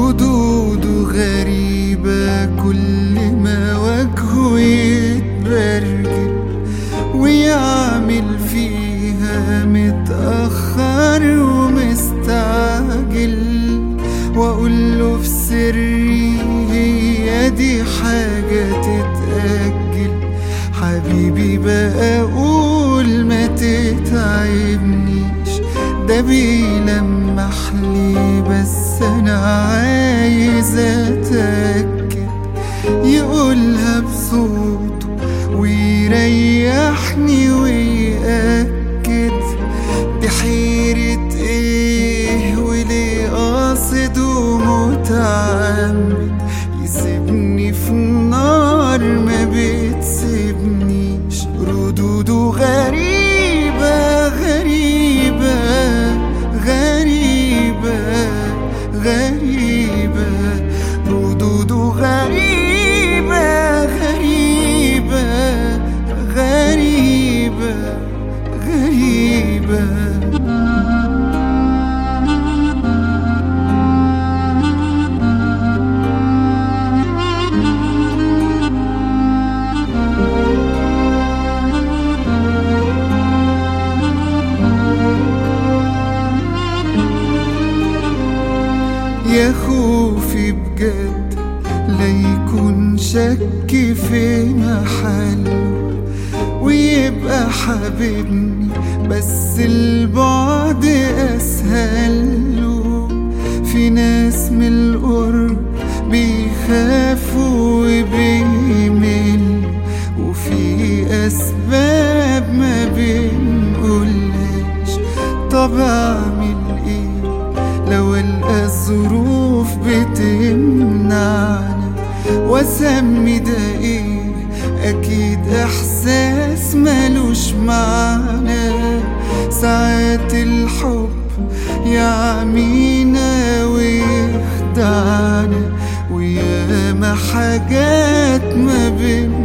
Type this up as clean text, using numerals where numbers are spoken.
ردوده غريبة، كل ما وجهه يتبرجل ويعمل فيها متأخر ومستعجل، وأقوله في سري هي دي حاجة تتأجل. حبيبي بقى أقول ما تتعبنيش، ده بيلمح لي بس أنا عايز أتأكد، يقولها بصوته ويريحني ويأكد. دي حيرة ايه وليه قاصد ومتعمد يسيبني في النار ما بتسيبنيش. ردوده غريبة غريبة غريبة غريبة، ردوده غريبة غريبة غريبة غريبة. يا خوفي بجد لا يكون شك في محله ويبقى حبيبني، بس البعد أسهله. في ناس من القرب بيخافوا وبيملوا، وفي أسباب ما بنقولهاش. طب أعمل إيه لو ألقى الظروف بتمنعنا؟ وأسمي ده إيه؟ أكيد إحساس ملوش معنى. ساعات الحب يعمينا ويخدعنا، وياما حاجات ما بين